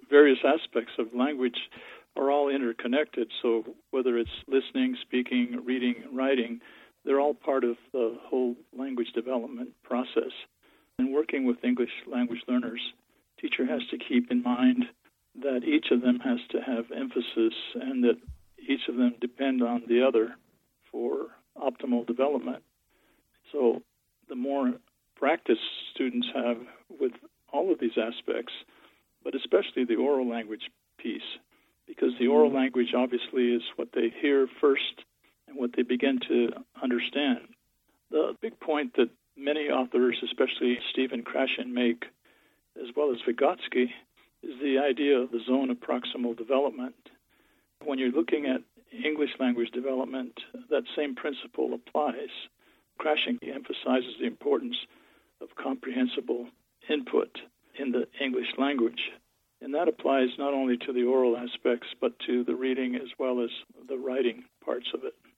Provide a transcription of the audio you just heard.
various aspects of language are all interconnected. So whether it's listening, speaking, reading, and writing, they're all part of the whole language development process. And working with English language learners, teacher has to keep in mind that each of them has to have emphasis and that each of them depend on the other for optimal development. So the more practice students have with all of these aspects, but especially the oral language piece, because the oral language obviously is what they hear first and what they begin to understand. The big point that many authors, especially Stephen Krashen, make, as well as Vygotsky, is the idea of the zone of proximal development. When you're looking at English language development, that same principle applies. Krashen emphasizes the importance of comprehensible input in the English language. And that applies not only to the oral aspects, but to the reading as well as the writing parts of it.